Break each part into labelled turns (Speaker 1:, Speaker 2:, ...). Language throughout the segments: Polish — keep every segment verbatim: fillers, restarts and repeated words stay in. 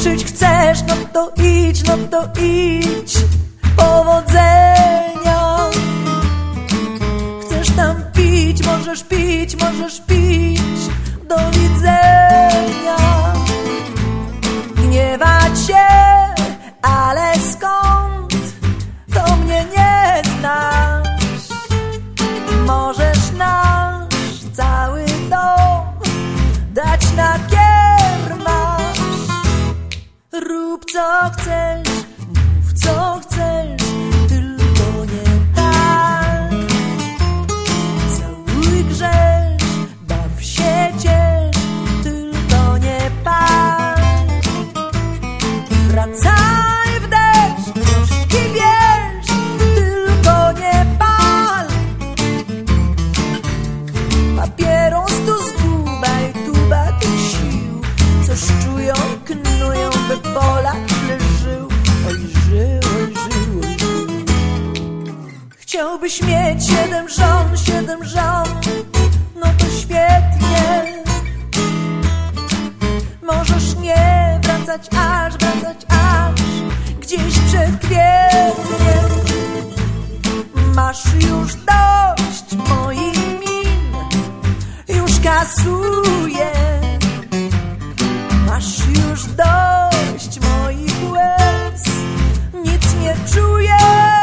Speaker 1: tańczyć chcesz, no to idź, no to idź. Powodzenia. Chcesz tam pić, możesz pić, możesz pić. Do widzenia. Gniewać się, ale skąd? To mnie nie znasz. Możesz nasz cały dom dać na kiermasz. Rób co chcesz, mów co chcesz, tylko nie tak. Całuj, grzesz, baw się, ciesz, tylko nie pal. Wracaj w deszcz, troszki bierz, tylko nie pal. Papieros tu zgubaj, tuba tych sił, co szczują, knują, by Polak źle żył. Oj żył, oj żył, oj żył. Chciałbyś mieć siedem żon, siedem żon, no to świetnie. Możesz nie wracać aż, wracać aż gdzieś przed kwietniem. Masz już dość moich min, już kasuję. Masz już dość moich łez, nic nie czuję.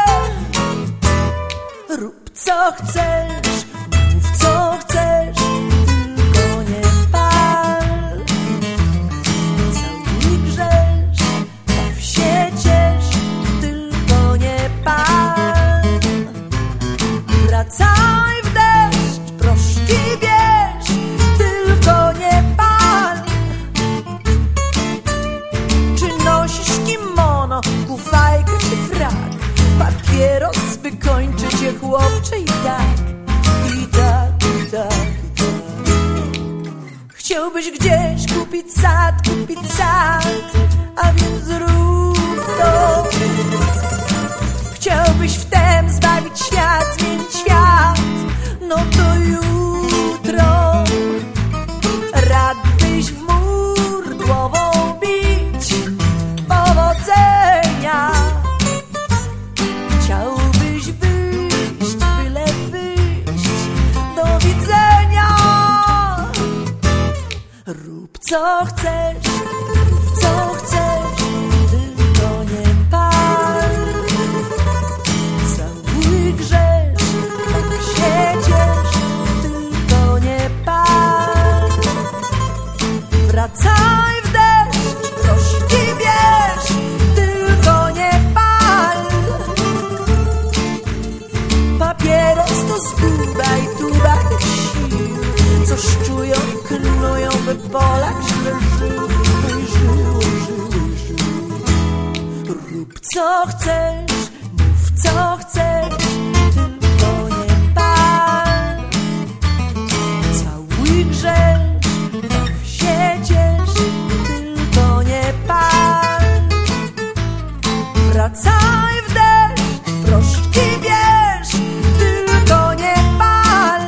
Speaker 1: Rób co chcesz, mów co chcesz, tylko nie pal. Całuj, grzesz, baw się, ciesz, tylko nie pal. Wracaj w deszcz, proszki bierz, tylko nie pal. Czy nosisz kimono, kufajkę czy frak? Papieros wykończy cię, chłopcze, i tak, i tak, i tak, i tak. Chciałbyś gdzieś kupić sad, kupić sad, a więc zrób to. Chciałbyś wtem zbawić świat, zmienić świat, no to jutro. Radbyś w mur głową bić. Powodzenia. Chciałbyś wyjść, byle wyjść. Do widzenia. Rób co chcesz, rób co chcesz, tylko nie pal. Całuj, grzesz, tak się ciesz, tylko nie pal. Wracaj w deszcz, troszki bierz, tylko nie pal. Papieros to zgubaj, tuba tych sił, co szczują, knują, by Polak źle żył. Oj, żył, oj, żył, oj, żył. Rób co chcesz, mów co chcesz, tylko nie pal. Całuj, grzesz, baw się, ciesz, tylko nie pal. Wracaj w deszcz, proszki bierz, tylko nie pal.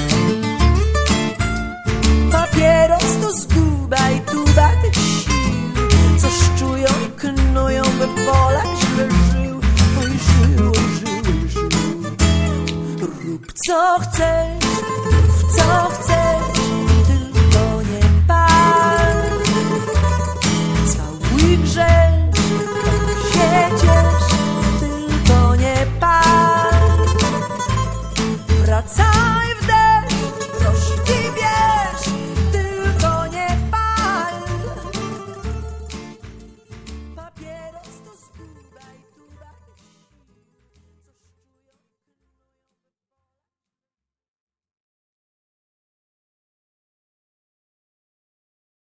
Speaker 1: Papieros to zgubaj, tuba tych sił, co szczują, knują, by Polak źle żył. Oj, żył, oj, żył, oj, żył. Rób co chcesz, mów co chcesz, tylko nie pal. Całuj, grzesz,